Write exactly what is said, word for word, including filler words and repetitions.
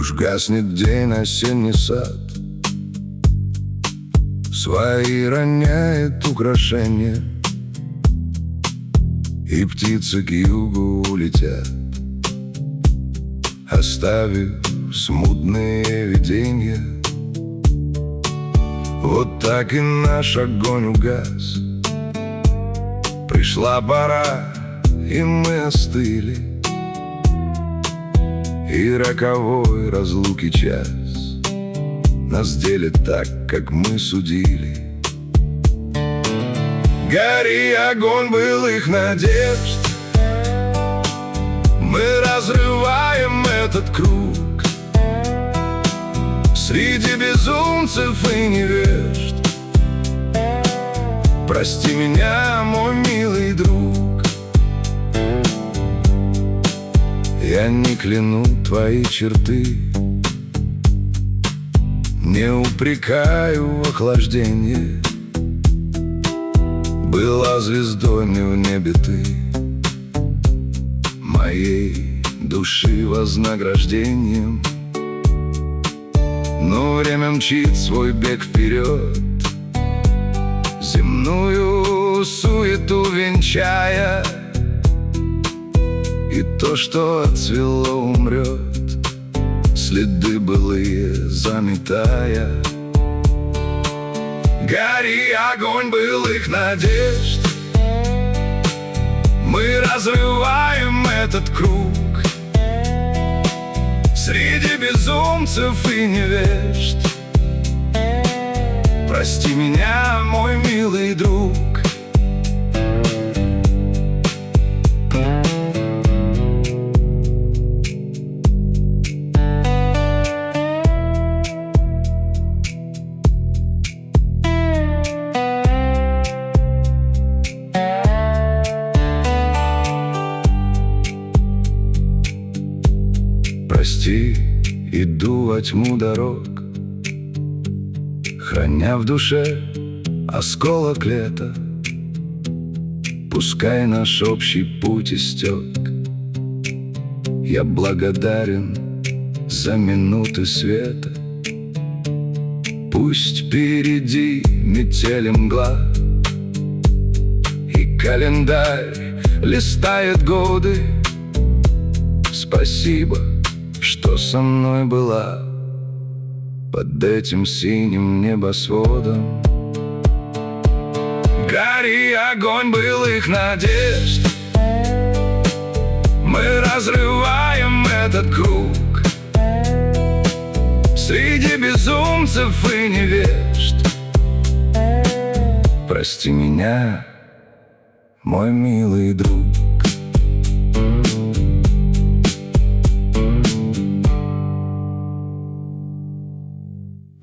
Уж гаснет день, осенний сад свои роняет украшения, и птицы к югу улетят, оставив смутные видения. Вот так и наш огонь угас. Пришла пора, и мы остыли, и роковой разлуки час нас делит так, как мы судили. Гори, огонь былых надежд, мы разрываем этот круг среди безумцев и невежд. Прости меня, мой милый друг, я не кляну твои черты, не упрекаю в охлаждении. Была звездой не в небе ты, моей души вознаграждением. Но время мчит свой бег вперед, земную суету венчая, и то, что отцвело, умрет, следы былые заметая. Гори, огонь былых надежд, мы разрываем этот круг среди безумцев и невежд. Прости меня, мой милый друг. Прости, иду во тьму дорог, храня в душе осколок лета. Пускай наш общий путь истек, я благодарен за минуты света. Пусть впереди метели мгла, и календарь листает годы. Спасибо, что со мной была под этим синим небосводом. Гори, огонь былых надежд, мы разрываем этот круг среди безумцев и невежд. Прости меня, мой милый друг.